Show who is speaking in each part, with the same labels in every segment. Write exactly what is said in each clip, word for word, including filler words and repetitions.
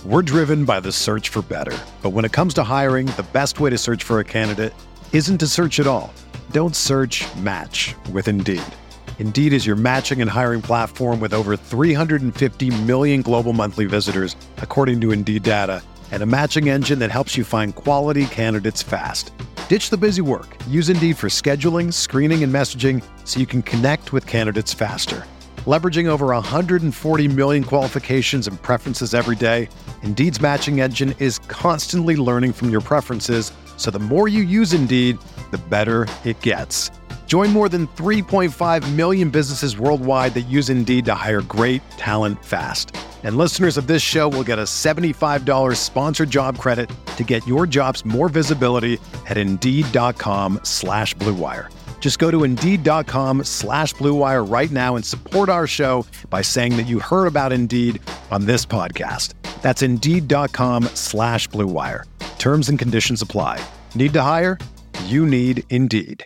Speaker 1: We're driven by the search for better. But when it comes to hiring, the best way to search for a candidate isn't to search at all. Don't search, match with Indeed. Indeed is your matching and hiring platform with over three hundred fifty million global monthly visitors, according to Indeed data, and a matching engine that helps you find quality candidates fast. Ditch the busy work. Use Indeed for scheduling, screening, and messaging so you can connect with candidates faster. Leveraging over one hundred forty million qualifications and preferences every day, Indeed's matching engine is constantly learning from your preferences, so the more you use Indeed, the better it gets. Join more than three point five million businesses worldwide that use Indeed to hire great talent fast. And listeners of this show will get a seventy-five dollars sponsored job credit to get your jobs more visibility at Indeed.com slash Blue Wire. Just go to Indeed.com slash Blue Wire right now and support our show by saying that you heard about Indeed on this podcast. That's Indeed.com slash Blue Wire. Terms and conditions apply. Need to hire? You need Indeed.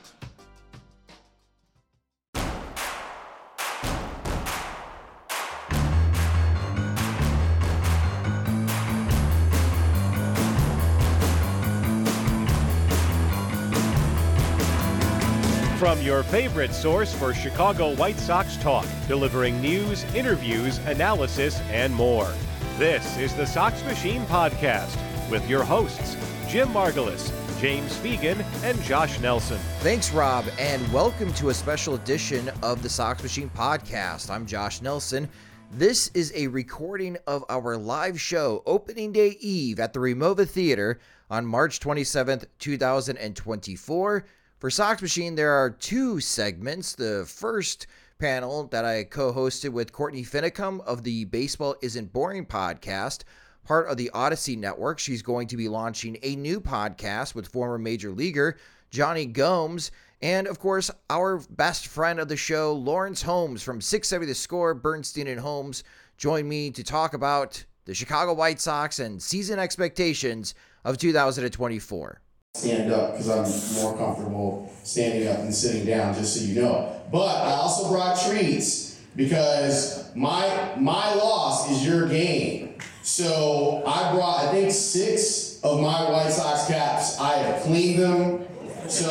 Speaker 2: From your favorite source for Chicago White Sox talk, delivering news, interviews, analysis, and more. This is the Sox Machine Podcast with your hosts, Jim Margulis, James Fegan, and Josh Nelson.
Speaker 3: Thanks, Rob, and welcome to a special edition of the Sox Machine Podcast. I'm Josh Nelson. This is a recording of our live show, Opening Day Eve at the Remova Theater on March twenty-seventh, two thousand twenty-four. For Sox Machine, there are two segments. The first panel that I co-hosted with Courtney Finicum of the Baseball Isn't Boring podcast, part of the Odyssey Network. She's going to be launching a new podcast with former Major Leaguer Johnny Gomes, and of course, our best friend of the show, Lawrence Holmes from six seventy The Score, Bernstein and Holmes, join me to talk about the Chicago White Sox and season expectations of two thousand twenty-four.
Speaker 4: Stand up because I'm more comfortable standing up than sitting down, just so you know. But I also brought treats because my my loss is your gain. So I brought, I think, six of my White Sox caps. I have cleaned them, so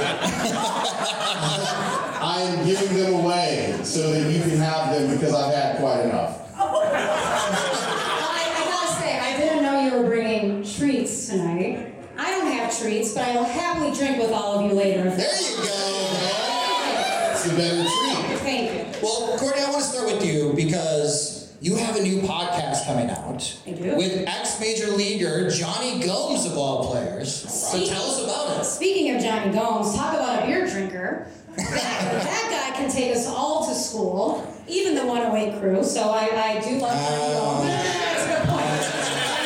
Speaker 4: I am giving them away so that you can have them because I've had quite enough.
Speaker 5: Well, I, I gotta say, I didn't know you were bringing treats tonight. I don't have treats, but I will happily drink with all of you later.
Speaker 4: There you go, man. It's a better treat.
Speaker 5: Thank you.
Speaker 6: Well, Courtney, I want to start with you because you have a new podcast coming out.
Speaker 5: I do.
Speaker 6: With ex-Major Leaguer Johnny Gomes, of all players. So tell us about it.
Speaker 5: Speaking of Johnny Gomes, talk about a beer drinker. That, that guy can take us all to school, even the one oh eight crew, so I, I do love Johnny
Speaker 6: Um,
Speaker 5: Gomes. That's a good point.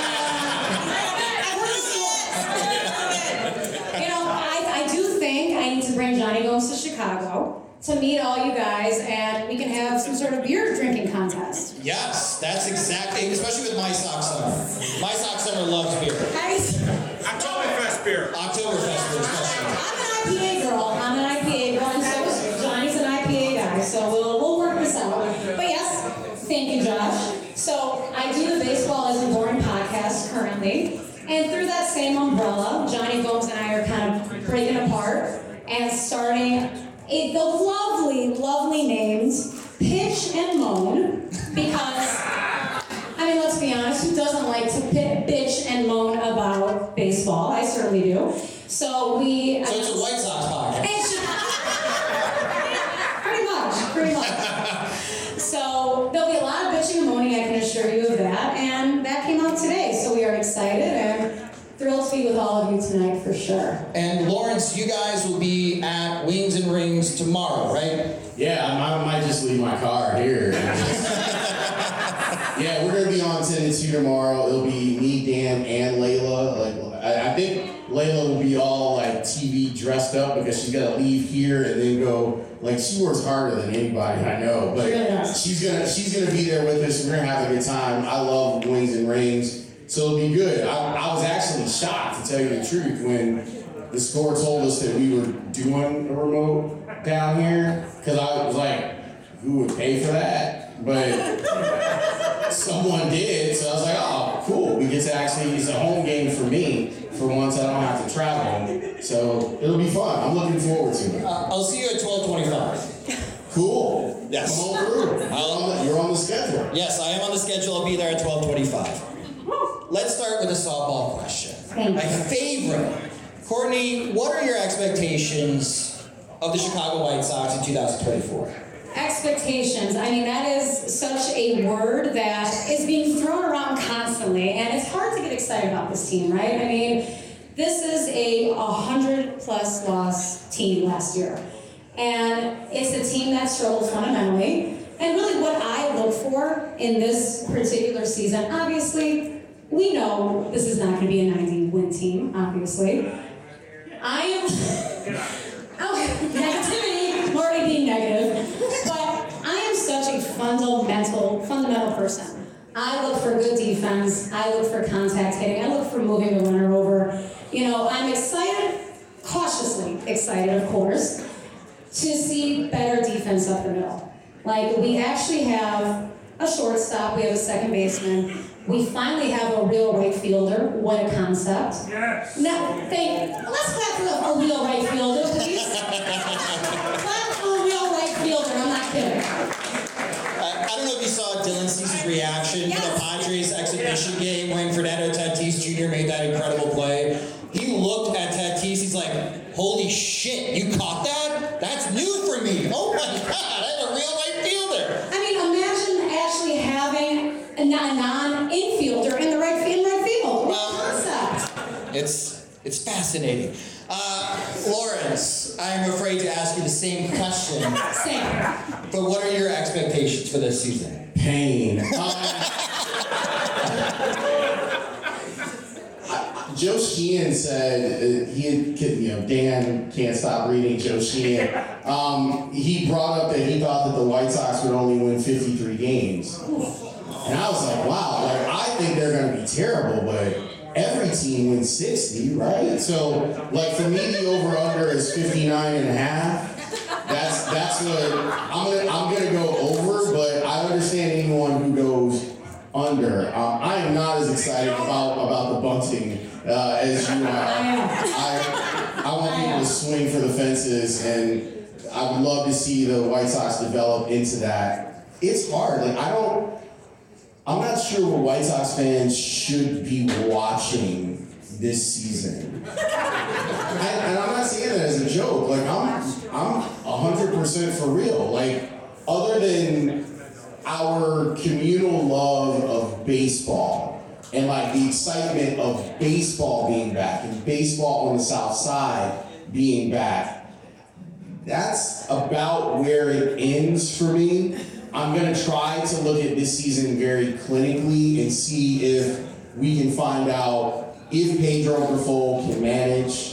Speaker 5: Bring Johnny Gomes to Chicago to meet all you guys, and we can have some sort of beer drinking contest.
Speaker 6: Yes, that's exactly, especially with My Sox Summer. My Sox Summer loves beer.
Speaker 5: Guys,
Speaker 7: Oktoberfest beer.
Speaker 6: Oktoberfest beer, especially.
Speaker 5: I'm an I P A girl. I'm an I P A girl, and so is Johnny's an I P A guy, so we'll, we'll work this out. But yes, thank you, Josh. So I do the Baseball Isn't Boring podcast currently, and through that same umbrella, Johnny Gomes and I are kind of breaking apart and starting a, the lovely, lovely names Pitch and Moan, because, I mean, let's be honest, who doesn't like to pit, bitch and moan about baseball? I certainly do. So we...
Speaker 6: So it's a White Sox podcast.
Speaker 5: Pretty much, pretty much. So there'll be a lot of bitching and moaning, I can assure you of that, and that came out today, so we are excited and thrilled to be with all of you tonight for sure.
Speaker 6: And Lawrence, you guys will be at Wings and Rings tomorrow, right?
Speaker 4: Yeah, I might just leave my car here. Yeah, we're gonna be on ten to two tomorrow. It'll be me, Dan, and Layla. Like, I, I think Layla will be all like T V dressed up because she's gotta leave here and then go. Like, she works harder than anybody I know, but she's gonna she's gonna be there with us. We're gonna have a good time. I love Wings and Rings. So it'll be good. I, I was actually shocked, to tell you the truth, when the Score told us that we were doing a remote down here, because I was like, who would pay for that? But someone did, so I was like, oh, cool. We get to actually, it's a home game for me. For once, I don't have to travel. So it'll be fun. I'm looking forward to it.
Speaker 6: Uh, I'll see you at twelve twenty-five.
Speaker 4: Cool.
Speaker 6: Yes.
Speaker 4: Come on through. You're on, the, you're on the schedule.
Speaker 6: Yes, I am on the schedule. I'll be there at twelve twenty-five. Let's start with a softball question.
Speaker 5: Thank
Speaker 6: My
Speaker 5: you.
Speaker 6: favorite. Courtney, what are your expectations of the Chicago White Sox in two thousand twenty-four?
Speaker 5: Expectations. I mean, that is such a word that is being thrown around constantly, and it's hard to get excited about this team, right? I mean, this is a one hundred plus loss team last year, and it's a team that struggled fundamentally. And really what I look for in this particular season, obviously, we know this is not going to be a ninety win team, obviously. I am... oh, negativity, I'm already being negative. But I am such a fundamental, fundamental person. I look for good defense. I look for contact hitting. I look for moving the runner over. You know, I'm excited, cautiously excited, of course, to see better defense up the middle. Like, we actually have a shortstop. We have a second baseman. We finally have a real right fielder. What a concept.
Speaker 7: Yes.
Speaker 5: Now, thank, let's clap for a real right fielder, please. Clap for a real right fielder. I'm not kidding.
Speaker 6: I, I don't know if you saw Dylan Cease's reaction
Speaker 5: Yes.
Speaker 6: to the Padres exhibition game when Fernando Tatis Junior made that incredible play. He looked at Tatis, he's like, holy shit, you caught that? That's new for me. Oh my God, I'm a real right fielder.
Speaker 5: I mean, imagine actually having a non-infielder in the right, in right field. What
Speaker 6: Well,
Speaker 5: concept?
Speaker 6: It's, it's fascinating. Uh, Lawrence, I'm afraid to ask you the same question,
Speaker 5: Same.
Speaker 6: but what are your expectations for this season?
Speaker 4: Pain. Um, Joe Sheehan said uh, he had, you know, Dan can't stop reading Joe Sheehan. Um, he brought up that he thought that the White Sox would only win fifty-three games. And I was like, wow, like, I think they're going to be terrible, but every team wins sixty, right? So, like, for me, the over-under is fifty-nine and a half. That's, that's what, I'm going to I'm gonna go over, but I understand anyone who goes under. Um, I am not as excited about, about the bunting uh, as you are. I, I want people to swing for the fences, and I would love to see the White Sox develop into that. It's hard. Like, I don't, I'm not sure what White Sox fans should be watching this season. I, and I'm not saying that as a joke. Like, I'm, I'm one hundred percent for real. Like, other than our communal love of baseball and like the excitement of baseball being back and baseball on the South Side being back, that's about where it ends for me. I'm gonna try to look at this season very clinically and see if we can find out if Pedro Grifol can manage.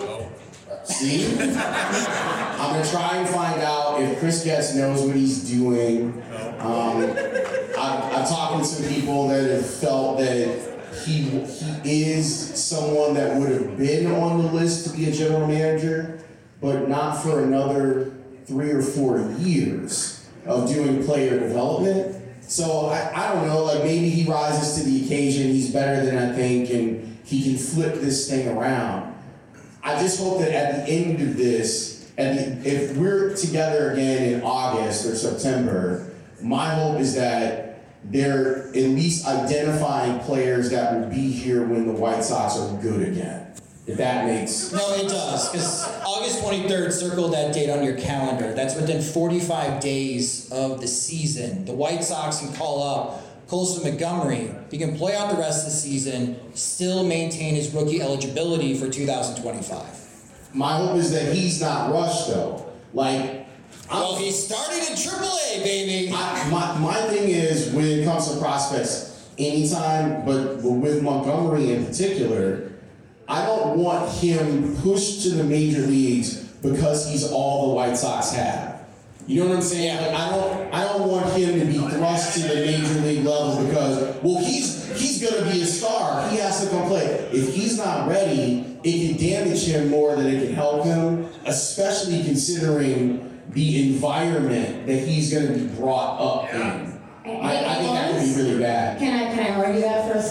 Speaker 4: See? I'm gonna try and find out if Chris Getz knows what he's doing. Um, I, I've talked to some people that have felt that he he is someone that would have been on the list to be a general manager, but not for another three or four years of doing player development. So I, I don't know, like maybe he rises to the occasion, he's better than I think, and he can flip this thing around. I just hope that at the end of this, at the, if we're together again in August or September, my hope is that they're at least identifying players that will be here when the White Sox are good again. If that makes...
Speaker 6: No, it does, because August twenty-third, circle that date on your calendar. That's within forty-five days of the season. The White Sox can call up Colson Montgomery. He can play out the rest of the season, still maintain his rookie eligibility for two thousand twenty-five.
Speaker 4: My hope is that he's not rushed, though. Like...
Speaker 6: Well, he started in triple A, baby.
Speaker 4: I, my, my thing is, when it comes to prospects, anytime, but with Montgomery in particular, I don't want him pushed to the major leagues because he's all the White Sox have. You know what I'm saying? Like, I don't I don't want him to be thrust to the major league level because, well, he's he's gonna be a star. He has to come play. If he's not ready, it can damage him more than it can help him, especially considering the environment that he's gonna be brought up in. I, I think that could be really bad.
Speaker 5: Can I can I argue that for a second?
Speaker 4: Absolutely.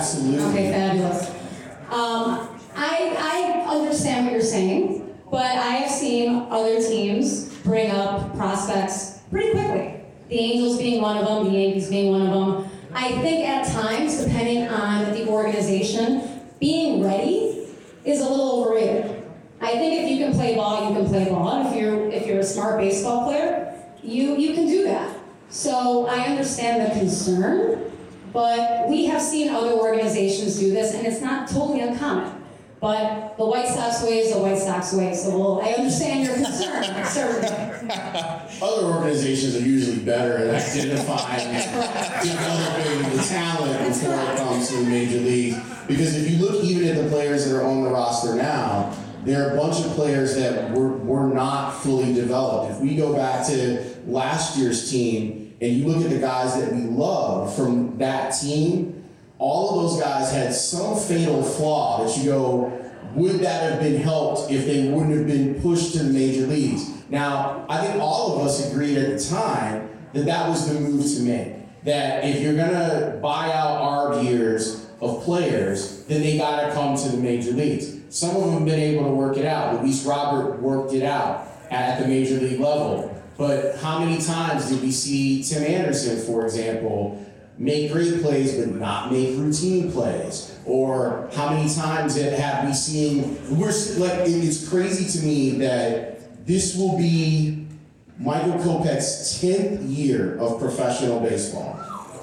Speaker 4: Absolutely.
Speaker 5: Okay, fabulous. Um, I, I understand what you're saying, but I have seen other teams bring up prospects pretty quickly. The Angels being one of them, the Yankees being one of them. I think at times, depending on the organization, being ready is a little overrated. I think if you can play ball, you can play ball. And if you're if you're a smart baseball player, you you can do that. So I understand the concern, but we have seen other organizations do this, and it's not totally uncommon. But the White Sox way is the White Sox way, so we'll, I understand your concern, certainly.
Speaker 4: Other organizations are usually better at identifying and developing the talent before it comes to the major leagues. Because if you look even at the players that are on the roster now, there are a bunch of players that were, were not fully developed. If we go back to last year's team and you look at the guys that we love from that team, all of those guys had some fatal flaw that you go, would that have been helped if they wouldn't have been pushed to the major leagues? Now, I think all of us agreed at the time that that was the move to make. That if you're gonna buy out our years of players, then they gotta come to the major leagues. Some of them have been able to work it out. Luis Robert worked it out at the major league level. But how many times did we see Tim Anderson, for example, make great plays but not make routine plays? Or how many times have we seen, we're like, it's crazy to me that this will be Michael Kopech's tenth year of professional baseball.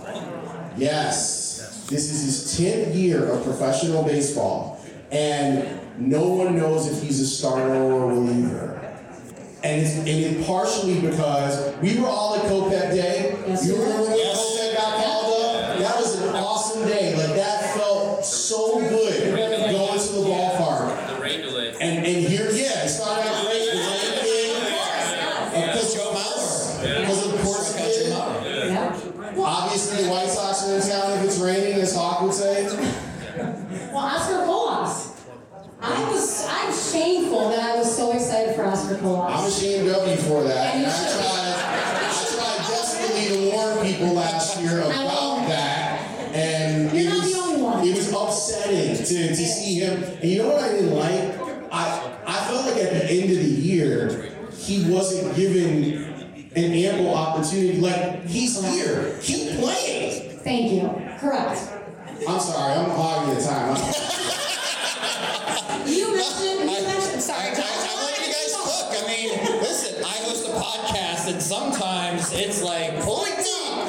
Speaker 4: Yes, this is his tenth year of professional baseball, and no one knows if he's a starter or a reliever. And it's, and it's partially because we were all at Kopech Day.
Speaker 5: Yes,
Speaker 4: you remember when
Speaker 5: yes.
Speaker 4: Kopech got called up? That was an awesome day. Like, that felt so good going to the ballpark.
Speaker 8: The rain delay.
Speaker 4: And and here, yeah, it started out great. The rain came. Because Joe Mauer. Because of course it did.
Speaker 5: Yeah.
Speaker 4: Obviously, the White Sox are in town if it's raining, as Hawk would say.
Speaker 5: Well, Oscar Colas. I was, I'm shameful that I was so excited for Oscar Colas.
Speaker 4: I'm ashamed of you for that.
Speaker 5: And
Speaker 4: And
Speaker 5: you
Speaker 4: I
Speaker 5: should be.
Speaker 4: tried, I tried desperately to warn people last year about that. And
Speaker 5: You're
Speaker 4: it
Speaker 5: not
Speaker 4: was,
Speaker 5: the only one.
Speaker 4: it was upsetting to, to see him. And you know what I didn't like? I, I felt like at the end of the year, he wasn't given an ample opportunity. Like, he's here. Keep playing.
Speaker 5: Thank you. Correct.
Speaker 4: I'm sorry, I'm hogging the time. I'm,
Speaker 5: You mentioned, you mentioned,
Speaker 6: I,
Speaker 5: sorry,
Speaker 6: I, I let you guys cook. I mean, listen, I host a podcast, and sometimes it's like, pulling deep.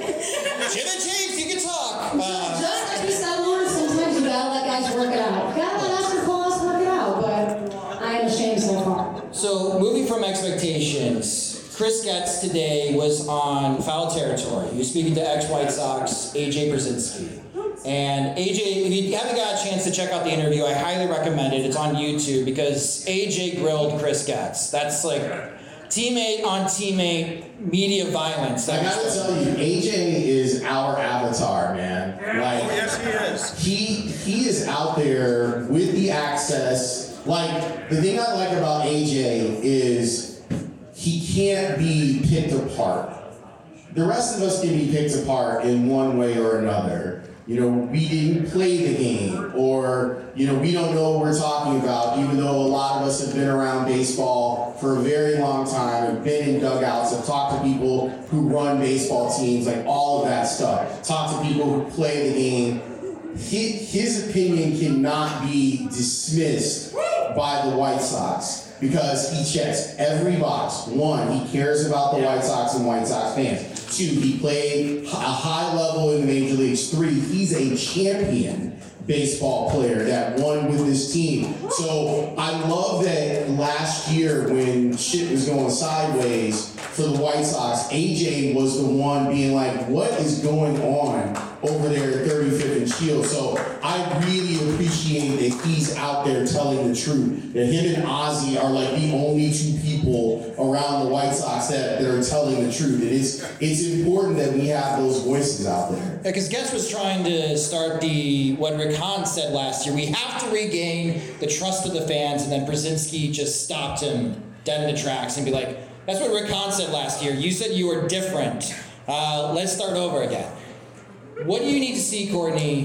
Speaker 6: Jim and James, you can talk. Uh,
Speaker 5: just like you said, Lawrence, sometimes you gotta let guys work it out. You gotta let Oscar Colas work it out, but I am ashamed so far.
Speaker 6: So, moving from expectations, Chris Getz today was on foul territory. He was speaking to ex-White Sox A J Brzezinski. And A J, if you haven't got a chance to check out the interview, I highly recommend it. It's on YouTube because A J grilled Chris Getz. That's like teammate on teammate media violence.
Speaker 4: I gotta tell you, A J is our avatar, man. Like,
Speaker 7: Oh, yes, he is.
Speaker 4: He he is out there with the access. Like, the thing I like about A J is he can't be picked apart. The rest of us can be picked apart in one way or another. You know, we didn't play the game, or, you know, we don't know what we're talking about, even though a lot of us have been around baseball for a very long time, have been in dugouts, have talked to people who run baseball teams, like all of that stuff. Talked to people who play the game. His, his opinion cannot be dismissed by the White Sox because he checks every box. One, he cares about the White Sox and White Sox fans. Two, he played a high level in the major leagues. Three, he's a champion baseball player that won with his team. So I love that last year when shit was going sideways for the White Sox, A J was the one being like, what is going on over there at thirty-fifth and Shield? So I really appreciate that he's out there telling the truth. That him and Ozzie are like the only two people around the White Sox that, that are telling the truth. It is, it's important that we have those voices out there.
Speaker 6: Because Getz was trying to start the, what Rick Hahn said last year, we have to regain the trust of the fans, and then Brzezinski just stopped him dead in the tracks and be like, that's what Rick Hahn said last year. You said you were different. Uh, let's start over again. What do you need to see, Courtney,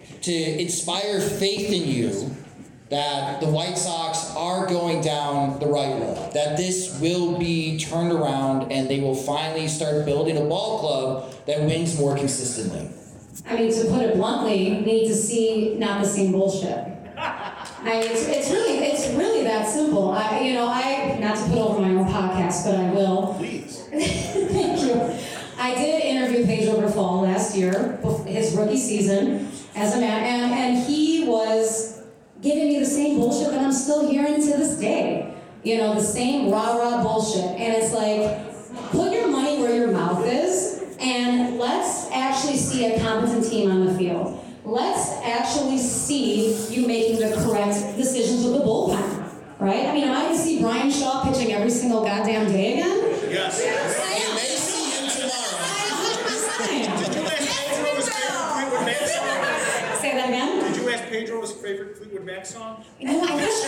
Speaker 6: to inspire faith in you that the White Sox are going down the right road, that this will be turned around and they will finally start building a ball club that wins more consistently?
Speaker 5: I mean, to put it bluntly, we need to see not the same bullshit. I mean, it's, it's really it's really that simple. I, you know, I not to put over my own podcast, but I will.
Speaker 4: Please.
Speaker 5: Thank you. I did interview Pedro Grifol last year, his rookie season, as a man, and, and he was giving me the same bullshit that I'm still hearing to this day. You know, the same rah-rah bullshit. And it's like, put your money where your mouth is, and let's actually see a competent team on the field. Let's actually see you making the correct decisions with the bullpen, right? I mean, am I going to see Brian Shaw pitching every single goddamn day again?
Speaker 7: Yes.
Speaker 6: You may see him tomorrow.
Speaker 7: Did you ask Pedro his favorite Fleetwood Mac song?
Speaker 5: Say that again?
Speaker 7: Did you ask Pedro his favorite Fleetwood Mac song?
Speaker 5: You know, I wish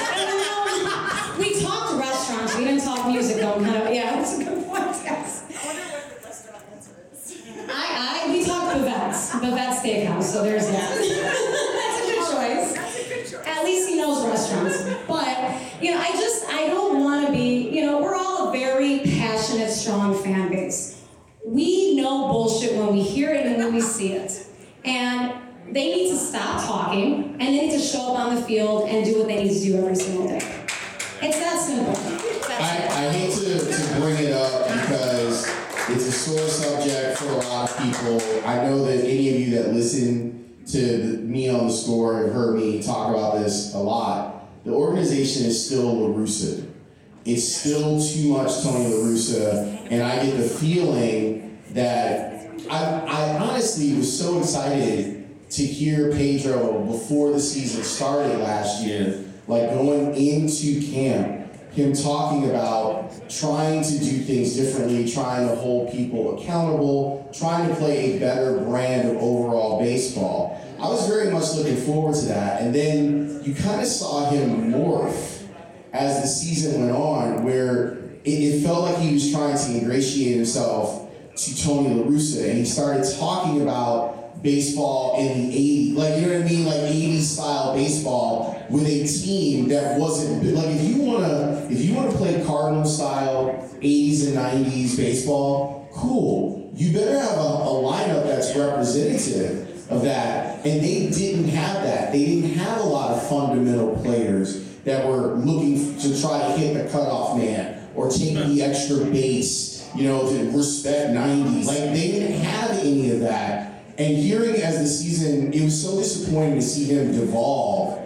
Speaker 5: I don't know. We talked restaurants. We didn't talk music, though. Kind of, yeah, that's a good point. Yes.
Speaker 8: I wonder what the restaurant answer is.
Speaker 5: I, I, we talked Bavette's, Bavette Steakhouse, so there's that. That's a good choice.
Speaker 8: That's a good choice.
Speaker 5: At least he knows restaurants. But, you know, I just, I don't want to be, you know, we're all a very passionate, strong fan base. We know bullshit when we hear it and when we see it. And they need to stop talking, and they need to show up on the field and do what they need to do every single day. It's that simple. That's
Speaker 4: I,
Speaker 5: it.
Speaker 4: I hate to, to bring it up because it's a sore subject for a lot of people. I know that any of you that listen to the, me on the score have heard me talk about this a lot. The organization is still La Russa. It's still too much Tony La Russa, and I get the feeling that I, I honestly was so excited to hear Pedro before the season started last year, like going into camp, him talking about trying to do things differently, trying to hold people accountable, trying to play a better brand of overall baseball. I was very much looking forward to that, and then you kind of saw him morph as the season went on, where it, it felt like he was trying to ingratiate himself to Tony La Russa, and he started talking about baseball in the eighties, like, you know what I mean, like eighties style baseball with a team that wasn't, like, if you wanna, if you wanna play Cardinal style eighties and nineties baseball, cool. You better have a, a lineup that's representative of that, and they didn't have that. They didn't have a lot of fundamental players that were looking to try to hit the cutoff man or take the extra base, you know, to respect nineties. Like, they didn't have any of that. And hearing as the season, it was so disappointing to see him devolve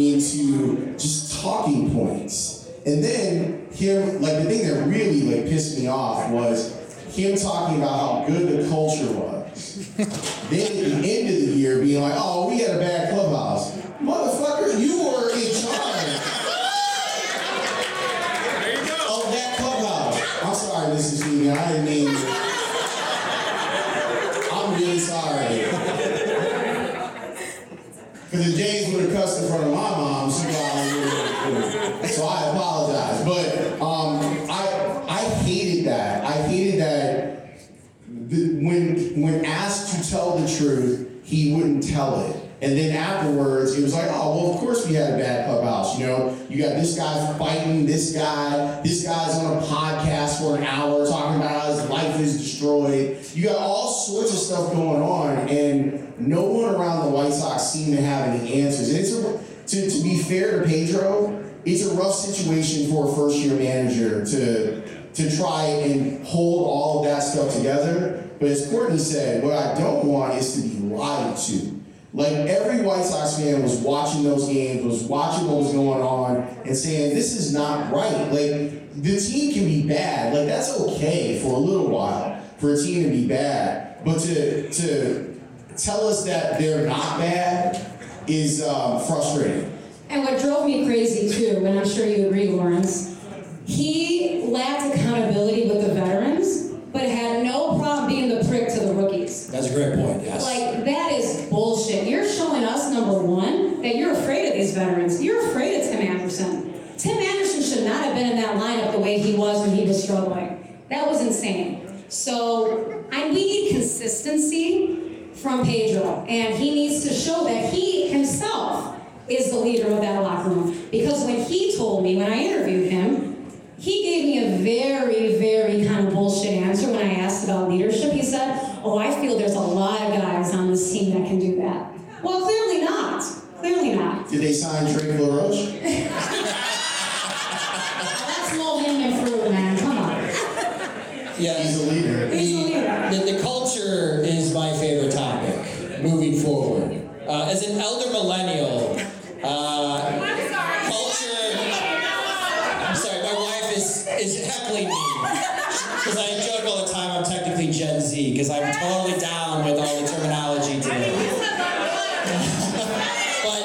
Speaker 4: into just talking points. And then him, like, the thing that really, like, pissed me off was him talking about how good the culture was. Then at the end of the year being like, oh, we had a bad clubhouse. Motherfucker, you were in charge of that clubhouse. I'm sorry, Missus Stevens, I didn't mean to. I'm really sorry. Because if James would have cussed in front of my mom, she probably would have. So I apologize. But um, I I hated that. I hated that the, when when asked to tell the truth, he wouldn't tell it. And then afterwards, it was like, oh, well, of course we had a bad clubhouse. You know, you got this guy fighting this guy. This guy's on a podcast for an hour talking about how his life is destroyed. You got all sorts of stuff going on, and no one around the White Sox seemed to have any answers. And it's a, to, to be fair to Pedro, it's a rough situation for a first-year manager to, to try and hold all of that stuff together. But as Courtney said, what I don't want is to be lied to. Like, every White Sox fan was watching those games, was watching what was going on, and saying, this is not right. Like, the team can be bad. Like, that's okay for a little while, for a team to be bad. But to to tell us that they're not bad is um, frustrating.
Speaker 5: And what drove me crazy, too, and I'm sure you agree, Lawrence, he lacked accountability with the veterans, but had no problem being the prick to the rookies.
Speaker 6: That's a great point, yes.
Speaker 5: Like, that is bullshit. You're showing us, number one, that you're afraid of these veterans. You're afraid of Tim Anderson. Tim Anderson should not have been in that lineup the way he was when he was struggling. That was insane. So, I, we need consistency from Pedro, and he needs to show that he is the leader of that locker room. Because when he told me, when I interviewed him, he gave me a very, very kind of bullshit answer when I asked about leadership. He said, oh, I feel there's a lot of guys on this team that can do that. Well, clearly not. Clearly not.
Speaker 4: Did they sign Drake LaRoche?
Speaker 5: That's low-hanging fruit, man. Come on.
Speaker 6: Yeah,
Speaker 4: He's a leader.
Speaker 5: He's a leader.
Speaker 6: The, the culture is my favorite topic moving forward. Uh, as an elder millennial, uh, culture. I'm sorry, my wife is is heckling me because I joke all the time. I'm technically Gen Z because I'm totally down with all the terminology today. but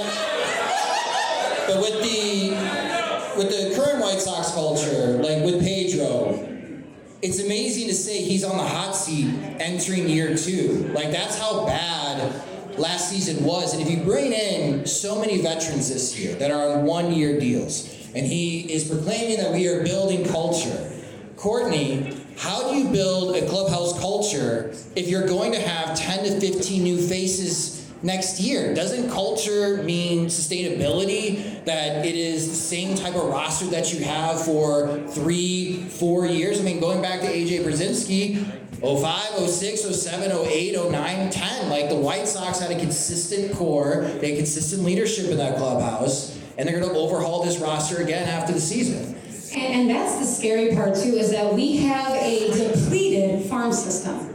Speaker 6: but with the with the current White Sox culture, like with Pedro. It's amazing to say he's on the hot seat entering year two. Like, that's how bad last season was. And if you bring in so many veterans this year that are on one-year deals, and he is proclaiming that we are building culture, Courtney, how do you build a clubhouse culture if you're going to have ten to fifteen new faces next year? Doesn't culture mean sustainability? That it is the same type of roster that you have for three, four years? I mean, going back to A J Brzezinski, oh five, oh six, oh seven, oh eight, oh nine, ten. Like, the White Sox had a consistent core, they had consistent leadership in that clubhouse, and they're going to overhaul this roster again after the season.
Speaker 5: And, and that's the scary part, too, is that we have a depleted farm system.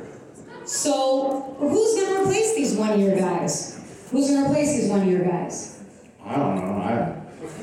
Speaker 5: So who's going to replace these one-year guys? Who's going to replace these one-year guys?
Speaker 4: I don't know. I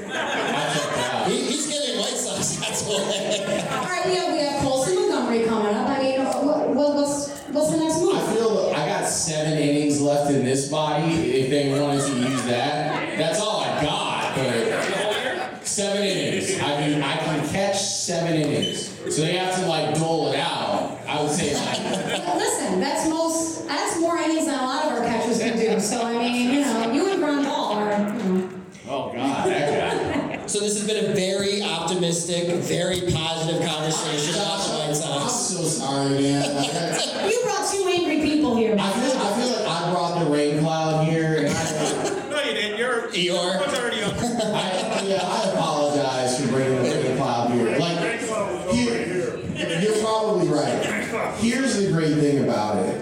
Speaker 6: He, he's getting White Sox, that's what.
Speaker 5: All right, we have, we have Colson Montgomery coming up. I mean, what, what, what's what's the next move?
Speaker 4: I feel I got seven innings left in this body. If they wanted to use that, that's all I got. But seven innings. I mean, I can catch seven innings. So they have to like dole it out. I would say like.
Speaker 5: Listen, that's most. That's more innings than a lot of our catchers can do. So I mean, you know, you and Grandal are. You know.
Speaker 4: Oh God, that guy.
Speaker 6: So this has been a very optimistic, very positive conversation about the White
Speaker 4: I'm
Speaker 6: Sox.
Speaker 4: so sorry, man.
Speaker 5: You brought two angry people here.
Speaker 4: I feel, I feel like I brought the rain cloud here. And I,
Speaker 7: No, you didn't. You're,
Speaker 6: Eeyore.
Speaker 7: What's already up?
Speaker 4: I, yeah, I apologize for bringing the rain cloud here. Like, here, you're probably right. Here's the great thing about it.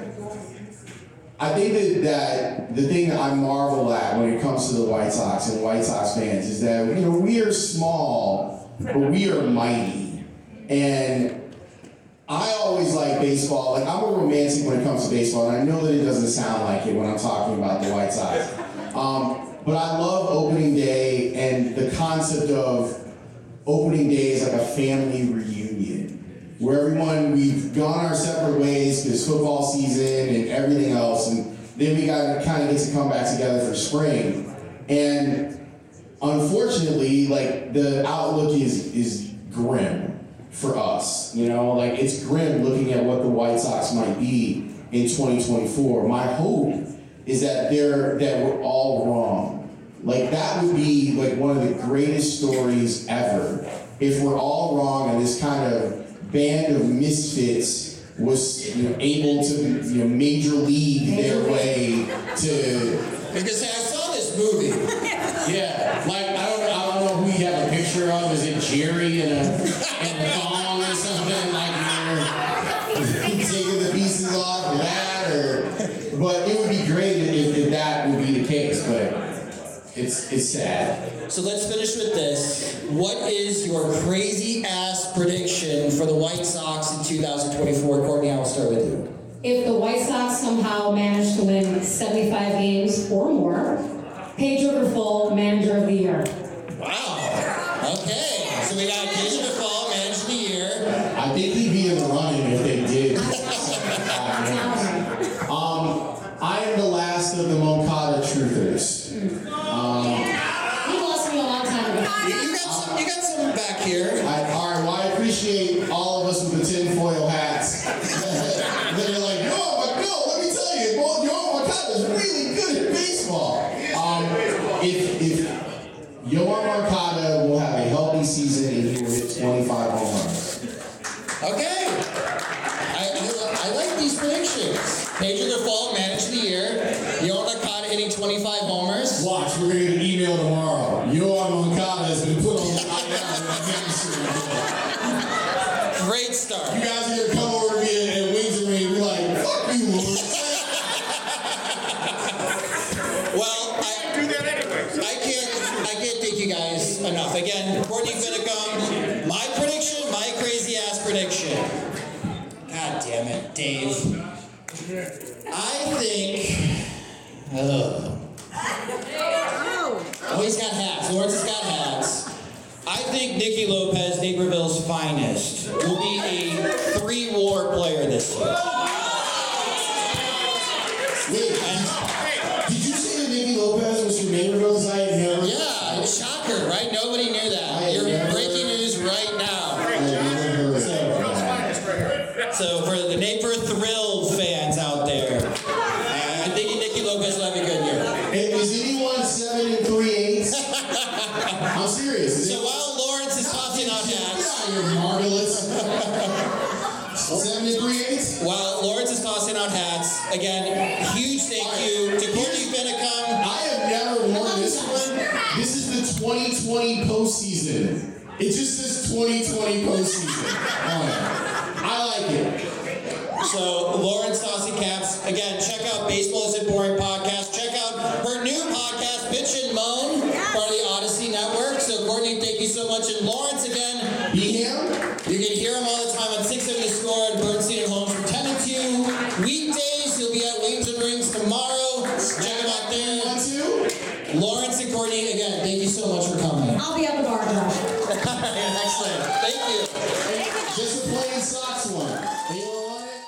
Speaker 4: I think that, that the thing that I marvel at when it comes to the White Sox and White Sox fans is that, you know, we are small, but we are mighty. And I always like baseball. Like, I'm a romantic when it comes to baseball, and I know that it doesn't sound like it when I'm talking about the White Sox. Um, but I love opening day and the concept of opening day is like a family reunion. Where everyone, we've gone our separate ways because football season and everything else, and then we got to kind of get to come back together for spring. And unfortunately, like, the outlook is is grim for us. You know, like, it's grim looking at what the White Sox might be in twenty twenty-four. My hope is that they're that we're all wrong. Like, that would be like one of the greatest stories ever if we're all wrong and this kind of band of misfits was, you know, able to, you know, major league their way to.
Speaker 6: Because I saw this movie.
Speaker 4: Yeah, like, I don't, I don't know who you have a picture of. Is it Jerry in a in a thong or something? Like, you're taking the pieces off of that, or. But it would be great if, if that would be the case, but it's it's sad.
Speaker 6: So let's finish with this. What is your crazy ass prediction for the White Sox in two thousand twenty-four? Courtney, I will start with you.
Speaker 5: If the White Sox somehow manage to win seventy-five games or more, Pedro Grifol, Manager of the Year.
Speaker 6: Wow. Okay. So we got Pedro Grifol, Manager of the Year.
Speaker 4: I think he'd be in the running if they did. um, I am the last of the Moncada truthers. Um,
Speaker 5: You lost me a long time ago.
Speaker 6: You, you got some. You got some back here.
Speaker 4: I, all right, well, I appreciate all of us with the tinfoil hats. They're like, yo, but no, let me tell you, well, Yoan Moncada is really good at baseball. Um, if, if Yoan Moncada will have a healthy season and he will hit twenty-five home runs.
Speaker 6: Okay. I, I, I like these predictions. Pedro Grifol, Manager of the Year. Yoan Moncada hitting twenty. twenty-five homers.
Speaker 4: Watch, we're gonna get an email tomorrow. Yoan Moncada has been put on the I L with a hamstring.
Speaker 6: Great start.
Speaker 4: You guys are gonna come over to me and, and Windsor me and be like, fuck you, Lord.
Speaker 6: Well, I
Speaker 7: Do that anyway.
Speaker 6: I can't I can't thank you guys enough. Again, Courtney Finicum, my prediction, my crazy ass prediction. God damn it, Dave. I think ugh. Oh, he's got hats. Lawrence has got hats. I think Nicky Lopez, Naperville's finest, will be a three-war player this year.
Speaker 4: Wait,
Speaker 6: And
Speaker 4: did you say that Nicky Lopez was your Naperville's? I had never.
Speaker 6: yeah, shocker, right? Nobody knew that. You're breaking news right now.
Speaker 4: I had never heard of that.
Speaker 6: So for the Naper Thrill fans out there, I think Nicky Lopez will have a good year.
Speaker 4: Hey, is anyone seven and three eighths? I'm serious. Is
Speaker 6: So
Speaker 4: it-
Speaker 6: while Lawrence is tossing out hats,
Speaker 4: Yeah, you're marvelous. Seven and three eighths?
Speaker 6: while Lawrence is tossing out hats, again, huge thank you to Courtney Finicum.
Speaker 4: I have never worn this one. This is the twenty twenty postseason. It just says twenty twenty postseason on it. I like it.
Speaker 6: So Lawrence tossing caps. Again, check out Baseball Isn't Boring podcast. Check out her new podcast, Bitch and Moan, part of the Odyssey Network. So Courtney, thank you so much. And Lawrence, again,
Speaker 4: Be him?
Speaker 6: you can hear him all the time on six seventy Score and Bernstein and Holmes from ten to two. Weekdays, he'll be at Wings and Rings tomorrow. Check him out there.
Speaker 4: One, two?
Speaker 6: Lawrence and Courtney, again, thank you so much for coming.
Speaker 5: I'll be at the bar, Josh.
Speaker 6: Excellent. Thank you.
Speaker 4: Just a plain Sox one. Anyone want it?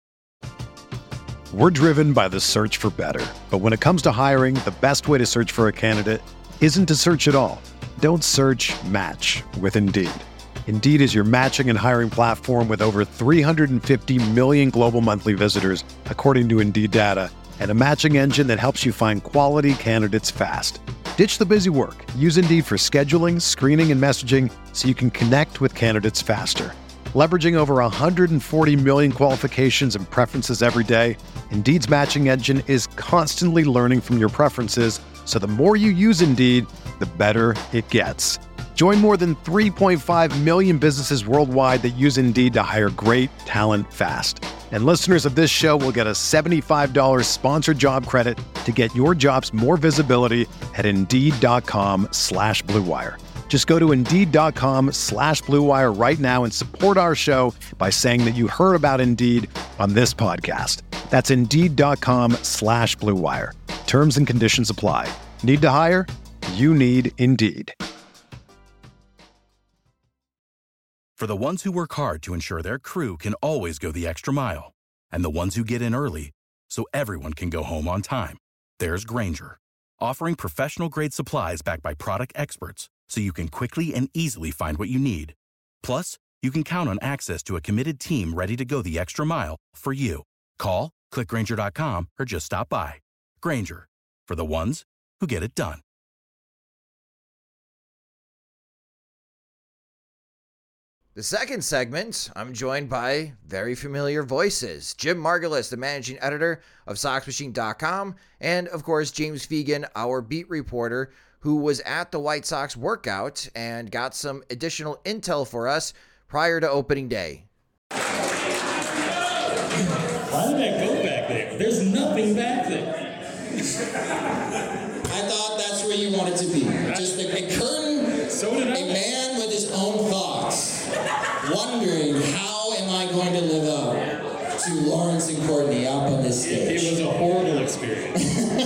Speaker 1: We're driven by the search for better. But when it comes to hiring, the best way to search for a candidate isn't to search at all. Don't search, match with Indeed. Indeed is your matching and hiring platform with over three hundred fifty million global monthly visitors, according to Indeed data, and a matching engine that helps you find quality candidates fast. Ditch the busy work. Use Indeed for scheduling, screening, and messaging so you can connect with candidates faster. Leveraging over one hundred forty million qualifications and preferences every day, Indeed's matching engine is constantly learning from your preferences, so the more you use Indeed, the better it gets. Join more than three point five million businesses worldwide that use Indeed to hire great talent fast. And listeners of this show will get a seventy-five dollars sponsored job credit to get your jobs more visibility at Indeed.com slash Blue Wire. Just go to Indeed.com slash Blue Wire right now and support our show by saying that you heard about Indeed on this podcast. That's Indeed.com slash Blue Wire. Terms and conditions apply. Need to hire? You need Indeed.
Speaker 9: For the ones who work hard to ensure their crew can always go the extra mile, and the ones who get in early so everyone can go home on time, there's Grainger, offering professional-grade supplies backed by product experts so you can quickly and easily find what you need. Plus, you can count on access to a committed team ready to go the extra mile for you. Call, click Grainger dot com, or just stop by. Grainger, for the ones who get it done.
Speaker 3: The second segment, I'm joined by very familiar voices. Jim Margulis, the managing editor of Sox Machine dot com, and of course, James Fegan, our beat reporter, who was at the White Sox workout and got some additional intel for us prior to opening day.
Speaker 10: Why did I go back there? There's nothing back there.
Speaker 6: I thought that's where you wanted to be. Just a, a curtain,
Speaker 10: So did I.
Speaker 6: a man with his own thoughts, wondering how am I going to live up to Lawrence and Courtney up on this stage.
Speaker 10: It was a horrible experience.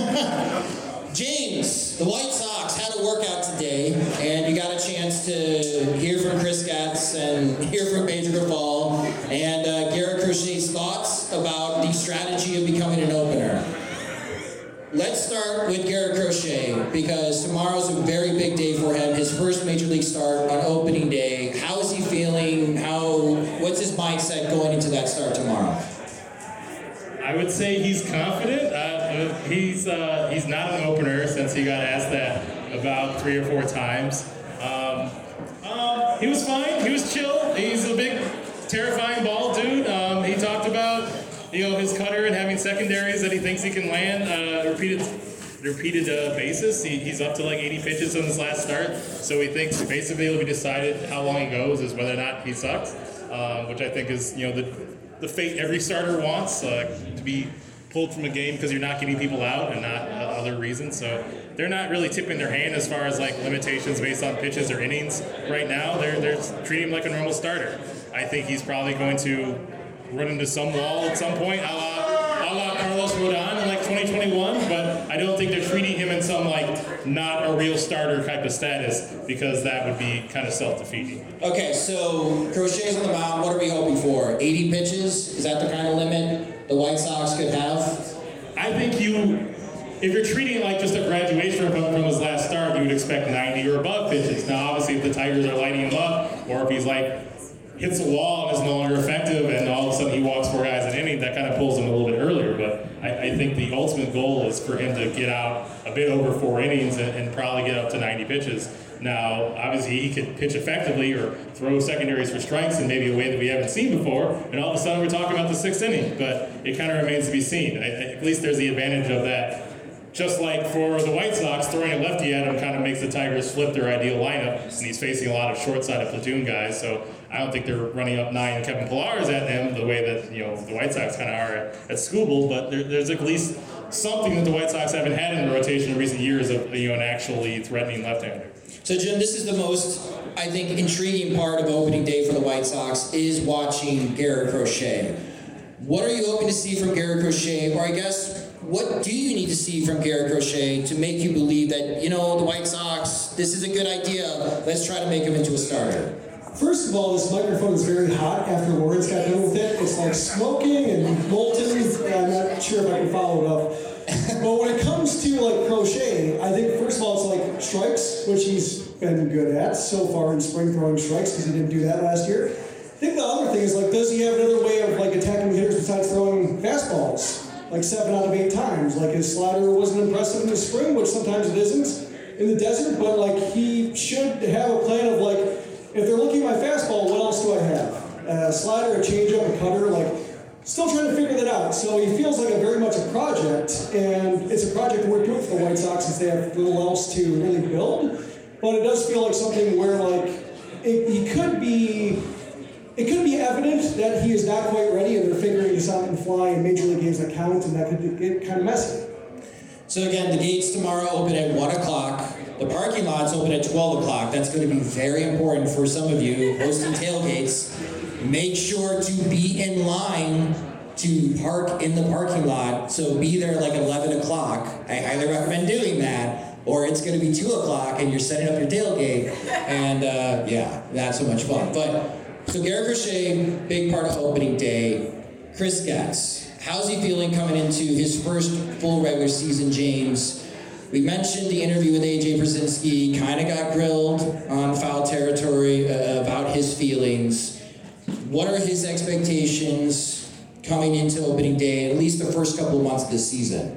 Speaker 6: James, the White Sox had a workout today, and you got a chance to hear from Chris Getz and hear from Pedro Grifol and uh, Garrett Crochet's thoughts about the strategy of becoming an opener. Let's start with Garrett Crochet, because tomorrow's a very big day for him. His first major league start on opening day. How is he feeling? How? What's his mindset going into that start tomorrow?
Speaker 10: I would say he's confident. Uh, he's uh, he's not an opener since he got asked that about three or four times. Um, um, he was fine. He was chill. He's a big, terrifying ball dude. Um, he talked about, you know, his cutter and having secondaries that he thinks he can land. Uh, repeated repeated uh, basis. He, he's up to like eighty pitches in his last start, so he thinks basically it'll be decided how long he goes is whether or not he sucks, um, which I think is, you know, the the fate every starter wants, uh, to be pulled from a game because you're not getting people out and not uh, other reasons. So they're not really tipping their hand as far as like limitations based on pitches or innings right now. They're they're treating him like a normal starter. I think he's probably going to run into some wall at some point, a la, a la Carlos Rodon in like twenty twenty-one, but I don't think they're treating him in some like not a real starter type of status, because that would be kind of self-defeating.
Speaker 6: Okay, so Crochet's on the mound. What are we hoping for? eighty pitches? Is that the kind of limit the White Sox could have?
Speaker 10: I think you, if you're treating it like just a graduation from, from his last start, you would expect ninety or above pitches. Now, obviously, if the Tigers are lighting him up, or if he's like hits a wall and is no longer effective, and all of a sudden he walks four guys an inning, that kind of pulls him a little bit earlier. But I, I think the ultimate goal is for him to get out a bit over four innings and, and probably get up to ninety pitches. Now, obviously, he could pitch effectively or throw secondaries for strikes in maybe a way that we haven't seen before, and all of a sudden we're talking about the sixth inning. But it kind of remains to be seen. I, I, at least there's the advantage of that. Just like for the White Sox, throwing a lefty at him kind of makes the Tigers flip their ideal lineup, and he's facing a lot of short-sided platoon guys, so I don't think they're running up nine Kevin Pillares at him the way that, you know, the White Sox kind of are at, at Skubal, but there, there's at least something that the White Sox haven't had in the rotation in recent years of, you know, an actually threatening left-hander.
Speaker 6: So, Jim, this is the most, I think, intriguing part of opening day for the White Sox is watching Garrett Crochet. What are you hoping to see from Garrett Crochet, or I guess, what do you need to see from Garrett Crochet to make you believe that, you know, the White Sox, this is a good idea, let's try to make him into a starter?
Speaker 11: First of all, this microphone is very hot after Lawrence got done with it. It's like smoking and molten. I'm not sure if I can follow it up. But when it comes to like Crochet, I think first of all it's like strikes, which he's been good at so far in spring, throwing strikes, because he didn't do that last year. I think the other thing is like, does he have another way of like attacking hitters besides throwing fastballs? Like seven out of eight times. Like his slider wasn't impressive in the spring, which sometimes it isn't in the desert, but like he should have a plan of like, if they're looking at my fastball, what else do I have? A slider, a changeup, a cutter, like still trying to figure that out. So he feels like a very much a project, and it's a project we're doing for the White Sox since they have little else to really build. But it does feel like something where like it, he could be. It could be evident that he is not quite ready, and they're figuring this out in fly in major league games that count, and that could get kind of messy.
Speaker 6: So again, the gates tomorrow open at one o'clock. The parking lot's open at twelve o'clock. That's going to be very important for some of you hosting tailgates. Make sure to be in line to park in the parking lot. So be there like eleven o'clock. I highly recommend doing that. Or it's going to be two o'clock and you're setting up your tailgate. And uh, yeah, not so much fun. But so Garrett Crochet, big part of opening day. Chris Getz, how's he feeling coming into his first full regular season, James? We mentioned the interview with A J Brzezinski, kind of got grilled on foul territory uh, about his feelings. What are his expectations coming into opening day, at least the first couple of months of this season?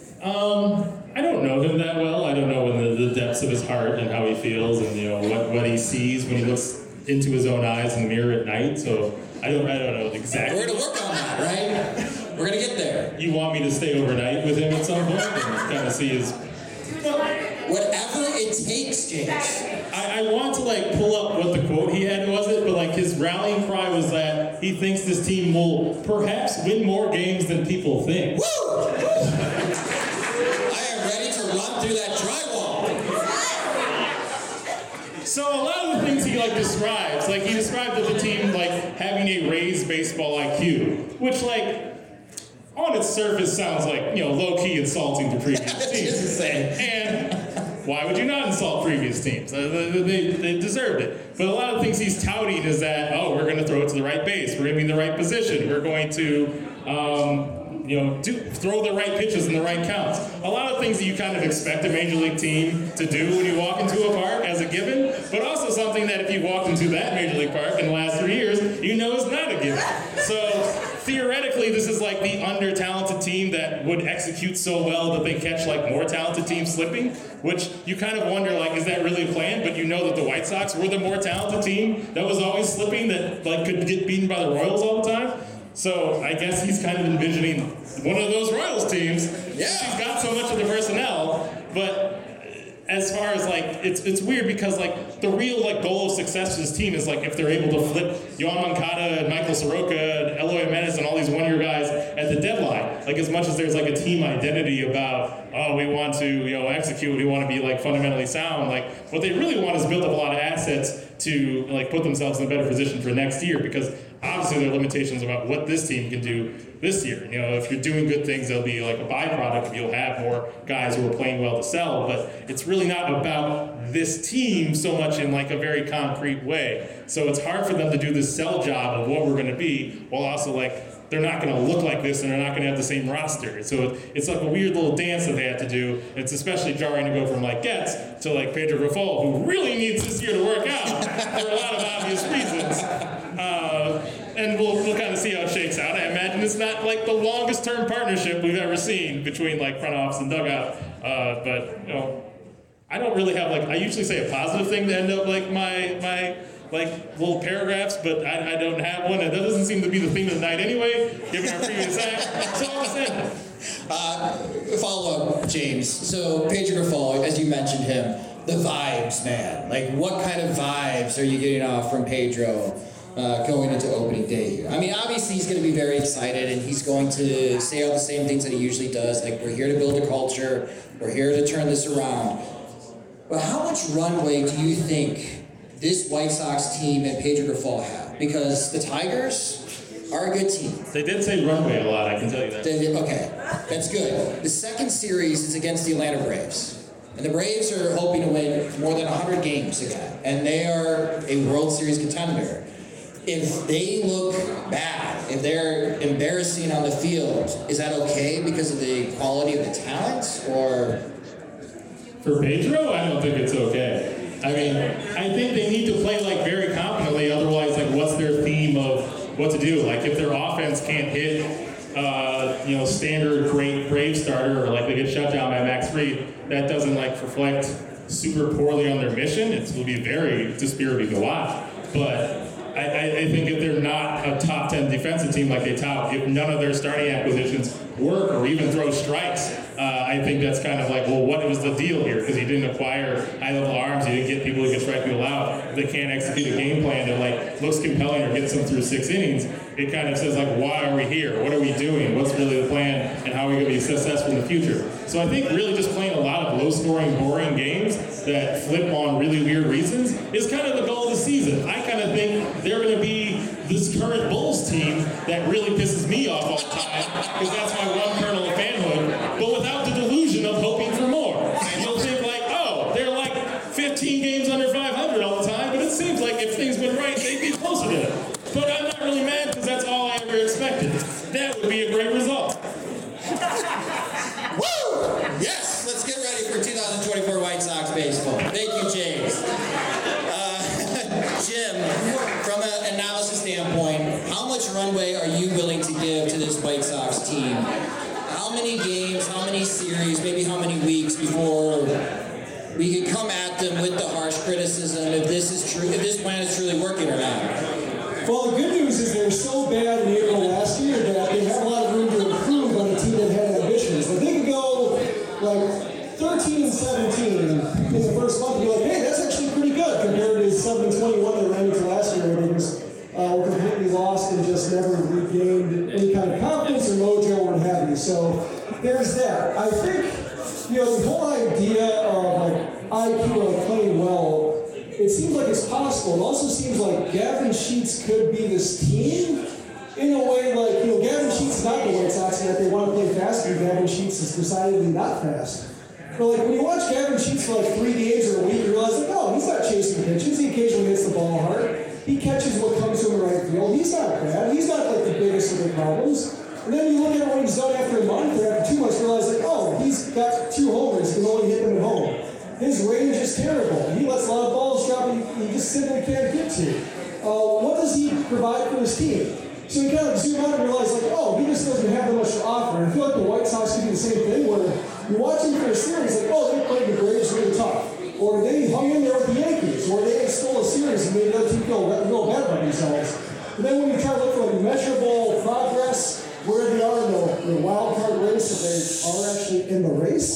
Speaker 10: Um, I don't know him that well. I don't know in the, the depths of his heart and how he feels, and you know what, what he sees when he looks into his own eyes in the mirror at night. So I don't I don't know exactly.
Speaker 6: We're gonna work on that, right? We're gonna get there.
Speaker 10: You want me to stay overnight with him at some point and kind of see his.
Speaker 6: Well, whatever it takes, James.
Speaker 10: I, I want to like pull up what the quote he had was it, but like his rallying cry was that he thinks this team will perhaps win more games than people think.
Speaker 6: Woo! I am ready to run through that drywall.
Speaker 10: So a lot of the things he like describes, like he described that the team like having a raised baseball I Q, which like on its surface sounds like, you know, low-key insulting to previous teams. And why would you not insult previous teams? Uh, they, they deserved it. But a lot of things he's touting is that, oh, we're going to throw it to the right base. We're going to be in the right position. We're going to, um, you know, do, throw the right pitches in the right counts. A lot of things that you kind of expect a major league team to do when you walk into a park as a given, but also something that if you walked into that major league park in the last three years, you know is not a given. So theoretically, this is like the under-talented team that would execute so well that they catch like more talented teams slipping, which you kind of wonder, like, is that really planned? But you know that the White Sox were the more talented team that was always slipping, that like could get beaten by the Royals all the time. So I guess he's kind of envisioning one of those Royals teams.
Speaker 6: Yeah.
Speaker 10: He's got so much of the personnel but as far as like, it's it's weird because like the real like goal of success for this team is like if they're able to flip Yohan Moncada and Michael Soroka and Eloy Jimenez and all these one-year guys at the deadline. Like as much as there's like a team identity about, oh, we want to, you know, execute, we want to be like fundamentally sound, like what they really want is build up a lot of assets to like put themselves in a better position for next year, because obviously there are limitations about what this team can do this year. You know, if you're doing good things, there'll be like a byproduct if you'll have more guys who are playing well to sell, but it's really not about this team so much in like a very concrete way. So it's hard for them to do this sell job of what we're going to be while also like they're not going to look like this and they're not going to have the same roster. So it's like a weird little dance that they have to do. It's especially jarring to go from like Getz to like Pedro Grifol, who really needs this year to work out for a lot of obvious reasons. Uh, and we'll, we'll kind of see how it shakes out. I imagine it's not like the longest term partnership we've ever seen between like front office and dugout. Uh, but you know, I don't really have like, I usually say a positive thing to end up like my, my, like little paragraphs, but I, I don't have one, and that doesn't seem to be the theme of the night anyway, given our previous act. So I'll say
Speaker 6: uh, follow up, James. So Pedro Grifol, as you mentioned him, the vibes, man. Like, what kind of vibes are you getting off from Pedro uh, going into opening day here? I mean, obviously he's going to be very excited, and he's going to say all the same things that he usually does. Like, we're here to build a culture. We're here to turn this around. But how much runway do you think this White Sox team and Pedro Grifol have? Because the Tigers are a good team.
Speaker 10: They did say runway a lot, I can tell you that.
Speaker 6: They, okay, that's good. The second series is against the Atlanta Braves. And the Braves are hoping to win more than one hundred games again. And they are a World Series contender. If they look bad, if they're embarrassing on the field, is that okay because of the quality of the talent? Or
Speaker 10: for Pedro, I don't think it's okay. I mean, I think they need to play like very competently. Otherwise, like, what's their theme of what to do? Like, if their offense can't hit, uh, you know, standard great Brave starter, or like they get shut down by Max Fried, that doesn't like reflect super poorly on their mission. It will be very dispiriting to watch. But I, I think if they're not a top ten defensive team like they tout, if none of their starting acquisitions work or even throw strikes, uh, I think that's kind of like, well, what was the deal here? Because he didn't acquire high-level arms, he didn't get people who can strike people out. If they can't execute a game plan that like looks compelling or gets them through six innings, it kind of says like, why are we here? What are we doing? What's really the plan? And how are we going to be successful in the future? So I think really just playing a lot of low-scoring, boring games that flip on really weird reasons is kind of the goal of the season. I kind of think they're going to be this current Bulls team that really pisses me off all the time, because that's my one kernel of fanhood, but without the delusion of hoping for more. You'll think like, oh, they're like fifteen games under five hundred all the time, but it seems like if things went right, they'd be closer to it. But I'm not really mad because that's all I ever expected. That would be a great result.
Speaker 6: Woo! Yes, let's get ready for two thousand twenty-four White Sox baseball. Thank you, James. Uh, Jim, from an analysis standpoint, how much runway are you willing to give to this White Sox team? How many games, how many series, maybe how many weeks before we can come at them with the harsh criticism if this is true, if this plan is truly working or not?
Speaker 11: Well, the good news is they were so bad in April last year that they have a lot of room to improve on a team that had ambitions. But they could go like thirteen and seventeen in the first month and be like, hey, that's actually pretty good compared to seven and twenty-one they ran into last year, where they just uh, were completely lost and just never regained any kind of confidence or mojo or what have you. So there's that. I think, you know, the whole idea of like I Q or playing well, it seems like it's possible. It also seems like Gavin Sheets could be this team in a way like, you know, Gavin Sheets is not the White Sox and that they want to play fast, and Gavin Sheets is decidedly not fast. But like when you watch Gavin Sheets for like three games or a week, you realize like, oh, he's not chasing pitches. He occasionally hits the ball hard. He catches what comes to him in right field. He's not bad. He's not like the biggest of the problems. And then you look at what he's done after a month or after two months, you realize like, oh, he's got two homers. He can only hit them at home. His range is terrible. He lets a lot of balls drop and he just simply can't get to. Uh, what does he provide for his team? So you kind of zoom out and realize, like, oh, he just doesn't have that much to offer. And I feel like the White Sox could do the same thing, where you watch him for a series, like, oh, they played the Braves really tough. Or they hung in there with the Yankees. Or they stole a series and made the other team feel real bad about themselves. But then when you try to look for like measurable progress, where they are in the, the wild card race, if they are actually in the race,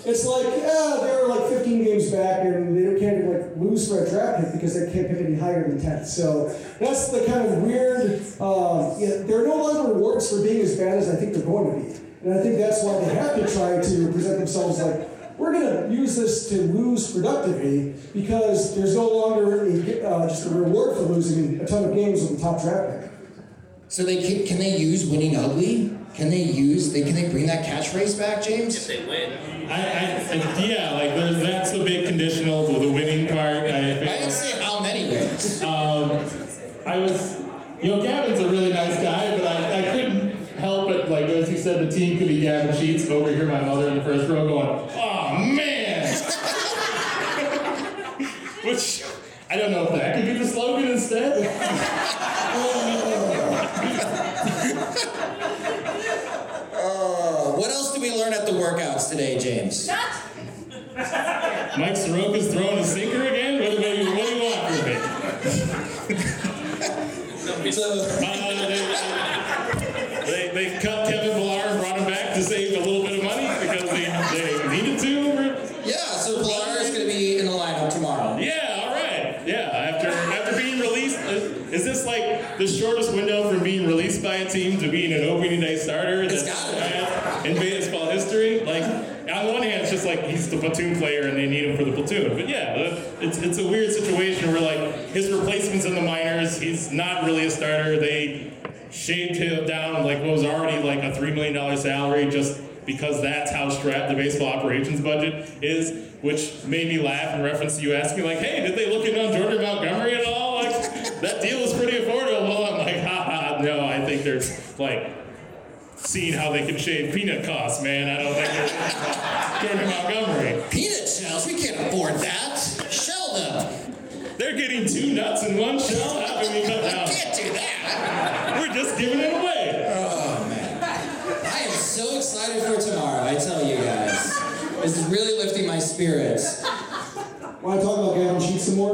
Speaker 11: It's like, yeah, they're like fifteen games back and they can't like lose for a draft pick because they can't pick any higher than tenth. So that's the kind of weird, uh, you know, there are no longer rewards for being as bad as I think they're going to be. And I think that's why they have to try to present themselves like, we're going to use this to lose productively because there's no longer a, uh, just a reward for losing a ton of games with the top draft pick.
Speaker 6: So they can, can they use winning ugly? Can they use, they, can they bring that catchphrase back, James?
Speaker 10: If they win. I, I, yeah, like there's, that's the big conditional with the winning part. I,
Speaker 6: I didn't say how many wins.
Speaker 10: Um, I was, you know, Gavin's a really nice guy, but I, I couldn't help it, like as you said, the team could be Gavin Sheets. Over here, my mother in the first row going, oh man! Which, I don't know if that could be the slogan instead.
Speaker 6: Uh, what else did we learn at the workouts today, James?
Speaker 10: Mike Soroka's throwing a sinker again? What, what, what do you want from me?
Speaker 6: So,
Speaker 10: uh, they, they, they cut Kevin Villar and brought him back to save a little bit of money because they, they needed to? Or?
Speaker 6: Yeah, so Villar is going to be in the lineup tomorrow.
Speaker 10: Yeah, all right. Yeah, after after being released, is this like the shortest window from being released by a team to being an opening day starter
Speaker 6: It's got
Speaker 10: in baseball history? Like, on one hand, it's just like he's the platoon player and they need him for the platoon. But yeah, it's it's a weird situation where like his replacement's in the minors. He's not really a starter. They shaved him down like what was already like a three million dollars salary just because that's how strapped the baseball operations budget is, which made me laugh in reference to you asking like, hey, did they look in on Jordan Montgomery at all? Like, that deal was pretty affordable. I'm like, haha, no, I think they're like seeing how they can shave peanut costs, man. I don't think they're Jordan Montgomery.
Speaker 6: Peanut shells? We can't afford that. Shell them.
Speaker 10: They're getting two nuts in one shell. How can we cut down?
Speaker 6: Can't do that.
Speaker 10: We're just giving it away.
Speaker 6: Oh, man. I am so excited for tomorrow, I tell you guys. This is really lifting my spirits.
Speaker 11: Want to talk about Gavin Sheets some more?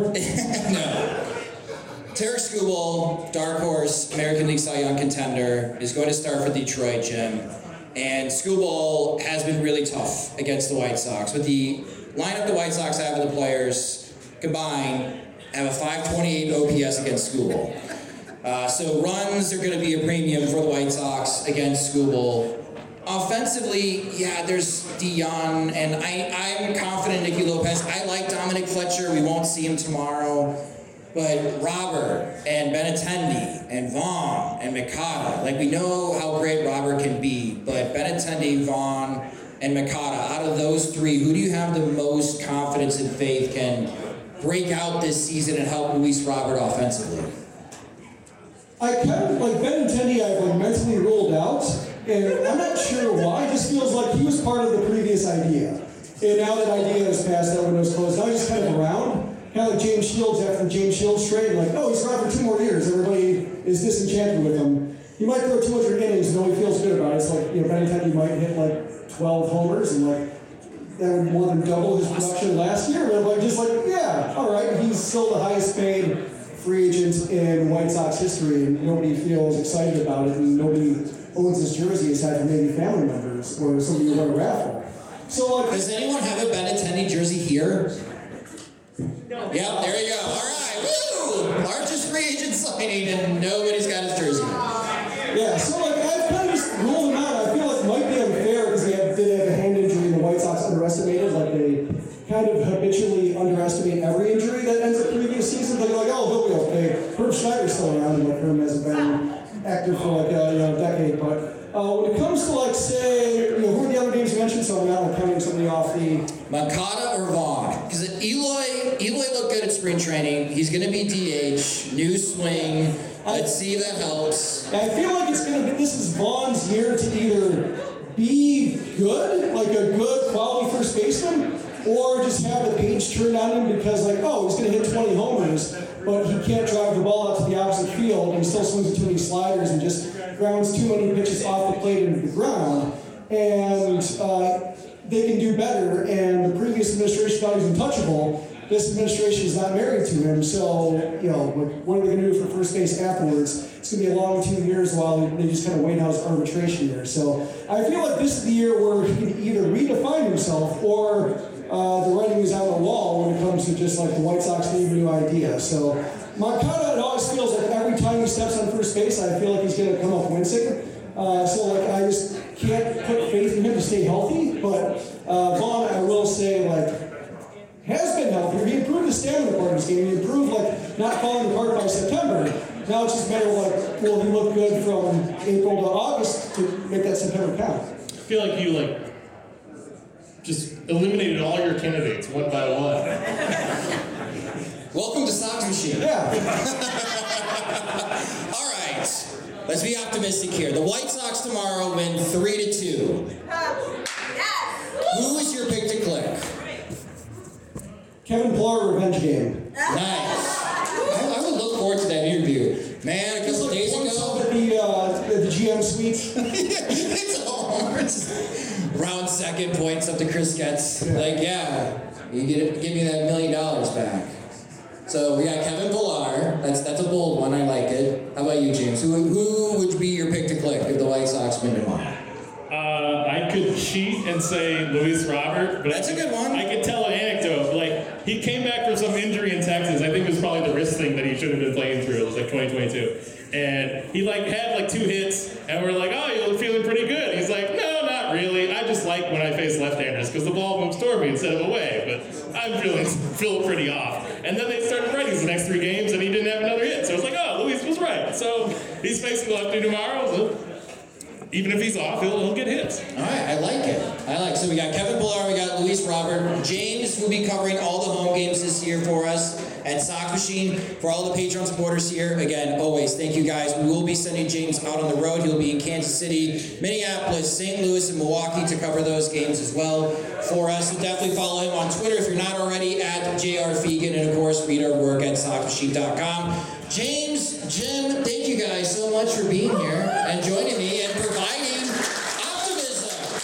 Speaker 6: No. Tarek Skubal, dark horse, American League Cy Young contender, is going to start for Detroit, Jim. And Skubal has been really tough against the White Sox. With the lineup the White Sox have of the players combined, have a five twenty-eight O P S against Skubal. Uh, so runs are going to be a premium for the White Sox against Skubal. Offensively, yeah, there's Dion, and I, I'm confident Nicky Lopez. I like Dominic Fletcher. We won't see him tomorrow. But Robert and Benintendi and Vaughn and Mikata, like we know how great Robert can be, but Benintendi, Vaughn, and Mikata, out of those three, who do you have the most confidence and faith can break out this season and help Luis Robert offensively?
Speaker 11: I kind of, like Benintendi, I've like mentally ruled out, and I'm not sure why. It just feels like he was part of the previous idea. And now that idea has passed, that window's closed. Now he's just kind of around. Kind of like James Shields after the James Shields trade, like, oh, he's around for two more years. Everybody is disenchanted with him. He might throw two hundred innings and nobody feels good about it. It's like, you know, Benintendi might hit like twelve homers and like that would more than double his production last year. And everybody just like, yeah, all right, he's still the highest paid free agent in White Sox history, and nobody feels excited about it, and nobody owns his jersey aside from maybe family members or somebody who won a raffle. So, like,
Speaker 6: does anyone have a Benintendi jersey here? No. Yep, there you go. All right, woo! Largest free agent signing, and nobody's got his jersey.
Speaker 11: Yeah, so like I've kind of just ruled him out. I feel like it might be unfair because they have, did have a hand injury and the White Sox underestimated. Like they kind of habitually underestimate every injury that ends up previous season. They're like, oh, he'll be okay. Herb Schneider's still around, and like Herb hasn't been active for like a, you know, decade. But uh, when it comes to like say, you know, who are the other names you mentioned? So I'm not like counting somebody off the
Speaker 6: Makata or Vaughn, because Eloy Eloy looked good at spring training. He's going to be D H, new swing. Let's see if that helps.
Speaker 11: I feel like it's going to be, this is Vaughn's year to either be good, like a good quality first baseman, or just have the page turned on him because like, oh, he's going to hit twenty homers, but he can't drive the ball out to the opposite field, and he still swings too many sliders and just grounds too many pitches off the plate into the ground. And uh, they can do better, and the previous administration thought he was untouchable. this administration is not married to him. So, you know, what are they going to do for first base afterwards? It's going to be a long two years while they just kind of wait out his arbitration there. So I feel like this is the year where he can either redefine himself or uh, the writing is on the wall when it comes to just like the White Sox need a new idea. So Moncada, it always feels like every time he steps on first base, I feel like he's going to come up wincing. Uh, so like I just can't put faith in him to stay healthy. But uh, Vaughn, I will say, like, has been healthier. He improved his stamina part of his game. He improved, like, not falling apart by September. Now it's just a matter of, like, will he look good from April to August to make that September count?
Speaker 10: I feel like you, like, just eliminated all your candidates one by one.
Speaker 6: Welcome to Sox Machine.
Speaker 11: Yeah.
Speaker 6: All right. Let's be optimistic here. The White Sox tomorrow win three to two. Who is your pick to click?
Speaker 11: Kevin Pillar revenge game.
Speaker 6: Nice. I, I would look forward to that interview. Man, a couple
Speaker 11: like
Speaker 6: days ago.
Speaker 11: At the, uh, the G M suites.
Speaker 6: It's all round second, points up to Chris Getz. Yeah. Like, yeah, you get give me that million dollars back. So we got Kevin Pillar. That's that's a bold one. I like it. How about you, James? Who who would be your pick to click if the White Sox win tomorrow?
Speaker 10: Uh, I could cheat and say Luis Robert, but
Speaker 6: that's
Speaker 10: I could,
Speaker 6: a good one.
Speaker 10: I could tell an anecdote. Like, he came back from some injury in Texas. I think it was probably the wrist thing that he should have been playing through. It was like twenty twenty-two, and he like had like two hits, and we're like, "Oh, you're feeling pretty good." He's like, "No, not really. I just like when I face left-handers because the ball moves toward me instead of away, but I'm feeling feeling pretty off." And then they started righties the next three games, and he didn't have another hit. So I was like, "Oh, Luis was right." So he's facing lefty tomorrow. So even if he's off, he'll, he'll get hits.
Speaker 6: All right, I like it. I like. So we got Kevin Pillar, we got Luis Robert. James will be covering all the home games this year for us at Sox Machine. For all the Patreon supporters here, again, always thank you guys. We will be sending James out on the road. He'll be in Kansas City, Minneapolis, Saint Louis, and Milwaukee to cover those games as well for us. So definitely follow him on Twitter if you're not already at J R Fegan, and of course read our work at sox machine dot com. James, Jim, thank you guys so much for being here and joining me and providing optimism.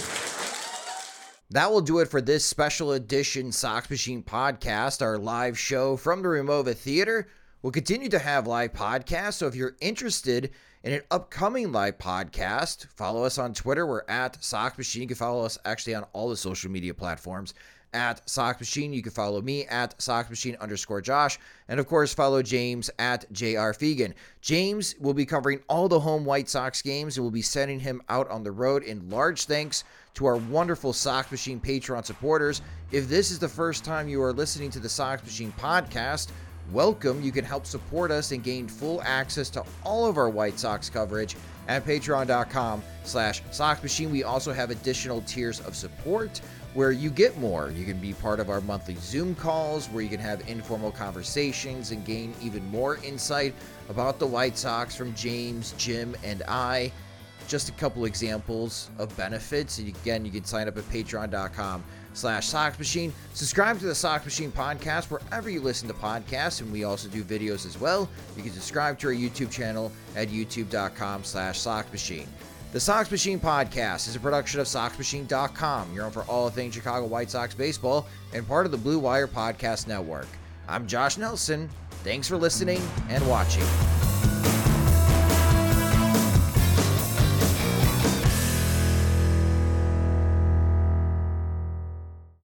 Speaker 3: That will do it for this special edition Sox Machine podcast, our live show from the Remova Theater. We'll continue to have live podcasts, so if you're interested in an upcoming live podcast, follow us on Twitter. We're at Sox Machine. You can follow us actually on all the social media platforms at Sox Machine. You can follow me at Sox Machine underscore Josh. And of course, follow James at J R Fegan. James will be covering all the home White Sox games and we'll be sending him out on the road. In large thanks to our wonderful Sox Machine Patreon supporters. If this is the first time you are listening to the Sox Machine podcast, welcome. You can help support us and gain full access to all of our White Sox coverage at patreon.com slash Sox Machine. We also have additional tiers of support where you get more. You can be part of our monthly Zoom calls where you can have informal conversations and gain even more insight about the White Sox from James, Jim, and I. Just a couple examples of benefits. And again, you can sign up at patreon.com slash Sox Machine. Subscribe to the Sox Machine podcast wherever you listen to podcasts, and we also do videos as well. You can subscribe to our YouTube channel at youtube.com slash Sox Machine. The Sox Machine podcast is a production of sox machine dot com. You're on for all things Chicago White Sox baseball and part of the Blue Wire Podcast Network. I'm Josh Nelson. Thanks for listening and watching.